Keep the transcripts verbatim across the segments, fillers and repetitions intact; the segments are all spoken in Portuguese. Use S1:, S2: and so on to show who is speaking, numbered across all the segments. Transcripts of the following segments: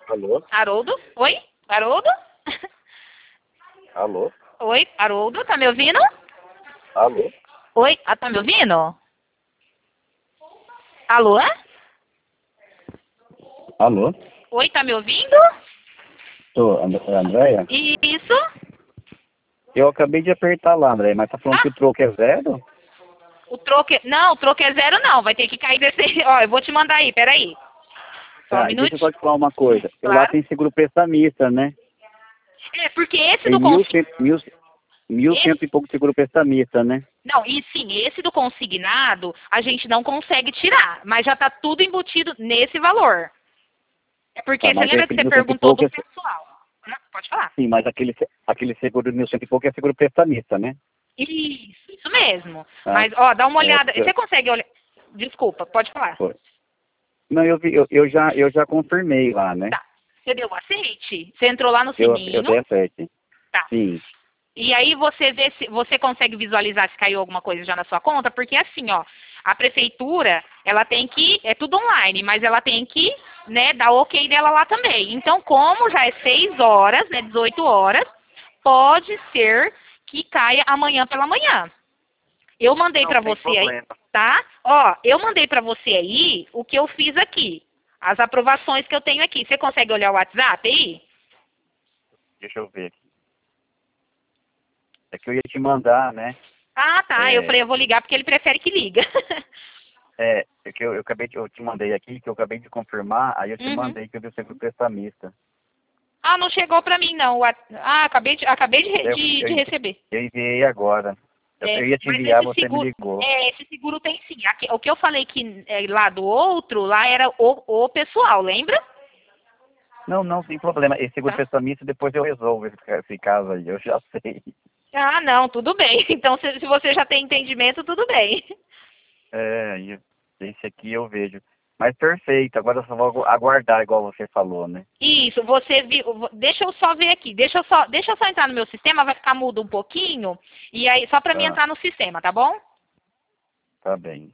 S1: Alô?
S2: Haroldo? Oi? Haroldo?
S1: Alô?
S2: Oi, Haroldo, tá me ouvindo?
S1: Alô?
S2: Oi, ah, tá me ouvindo? Alô?
S1: Alô?
S2: Oi, tá me ouvindo?
S1: Tô, And- Andréia?
S2: Isso?
S1: Eu acabei de apertar lá, Andréia, mas tá falando
S2: Ah,
S1: que o troco é zero?
S2: o troco é... Não, o troco é zero não, vai ter que cair desse... Ó, eu vou te mandar aí, peraí. Só um
S1: Tá, e deixa eu só
S2: minutinho.
S1: te falar uma coisa. Eu lá
S2: Claro.
S1: tem seguro prestamista, né?
S2: É, porque esse
S1: Tem
S2: do
S1: mil,
S2: consignado...
S1: cento, mil, mil cento e pouco seguro prestamista, né?
S2: Não, e sim, esse do consignado a gente não consegue tirar, mas já tá tudo embutido nesse valor. É porque
S1: Tá,
S2: você
S1: mas
S2: lembra que
S1: aquele
S2: você
S1: mil cento e
S2: perguntou
S1: pouco
S2: do
S1: é...
S2: pessoal? Não, pode falar.
S1: Sim, mas aquele, aquele seguro de mil cento e pouco é seguro prestamista, né?
S2: Isso, isso mesmo.
S1: Tá?
S2: Mas, ó, dá uma
S1: É,
S2: olhada.
S1: porque...
S2: Você consegue olhar? Desculpa, pode falar.
S1: Foi. Não, eu, vi, eu, eu, já, eu já confirmei lá, né?
S2: Tá. Você deu o aceite? Você entrou lá no
S1: Eu, eu
S2: sininho?
S1: dei a sete.
S2: Tá.
S1: Sim.
S2: E aí você vê se você consegue visualizar se caiu alguma coisa já na sua conta, porque assim, ó, a prefeitura, ela tem que, é tudo online, mas ela tem que, né, dar o ok dela lá também. Então, como já é seis horas, né, dezoito horas, pode ser que caia amanhã pela manhã. Eu mandei
S1: Não
S2: pra
S1: tem
S2: você aí,
S1: problema.
S2: tá? Ó, eu mandei pra você aí o que eu fiz aqui, as aprovações que eu tenho aqui. Você consegue olhar o WhatsApp aí?
S1: Deixa eu ver aqui. É que eu ia te mandar, né?
S2: Ah, tá. Eu
S1: É,
S2: falei, eu vou ligar porque ele prefere que liga.
S1: é, é que eu, eu acabei de, eu te mandei aqui, que eu acabei de confirmar, aí eu te
S2: Uhum.
S1: mandei que eu vi o seguro prestamista.
S2: Ah, não chegou pra mim, não. O What- Ah, acabei de, acabei de, re-
S1: Eu,
S2: de, de
S1: eu,
S2: receber.
S1: eu enviei agora. Eu,
S2: É,
S1: eu ia te
S2: mas
S1: enviar,
S2: esse
S1: você me
S2: seguro,
S1: ligou.
S2: é, esse seguro tem sim. Aqui- o que eu falei que é, lá do outro, lá era o, o pessoal, lembra?
S1: Não, não, sem problema. Esse seguro
S2: Tá.
S1: prestamista depois eu resolvo esse, esse caso aí, eu já sei.
S2: Ah, não, tudo bem. Então, se, se você já tem entendimento, tudo bem.
S1: É, e esse aqui eu vejo. Mas perfeito, agora eu só vou aguardar, igual você falou, né?
S2: Isso, você viu. Deixa eu só ver aqui. Deixa eu só, deixa eu só entrar no meu sistema, vai ficar mudo um pouquinho. E aí, só pra mim
S1: Tá,
S2: entrar no sistema, tá bom?
S1: tá bem.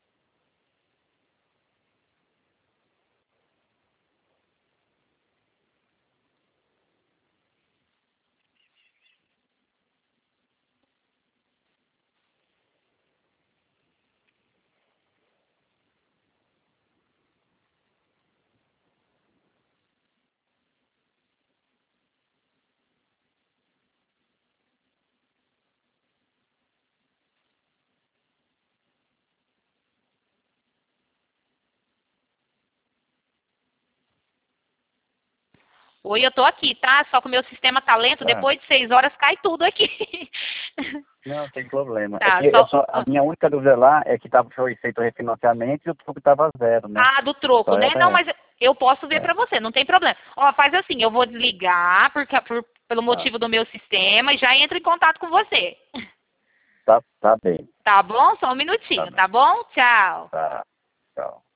S2: Oi, eu tô aqui, tá? Só que o meu sistema tá lento,
S1: Tá.
S2: depois de seis horas cai tudo aqui.
S1: Não, tem problema. É
S2: Tá,
S1: que eu
S2: só.
S1: só, a minha única dúvida lá é que tava, foi feito o refinanciamento e o truque estava zero, né?
S2: Ah, do troco,
S1: Só
S2: né?
S1: era
S2: Não,
S1: essa.
S2: mas eu posso ver
S1: É,
S2: pra você, não tem problema. Ó, faz assim, eu vou desligar porque, por- pelo
S1: tá,
S2: motivo do meu sistema e já entro em contato com você.
S1: tá, tá bem.
S2: Tá bom? Só um
S1: Tá
S2: minutinho,
S1: bem.
S2: tá bom? Tchau.
S1: Tá. Tchau.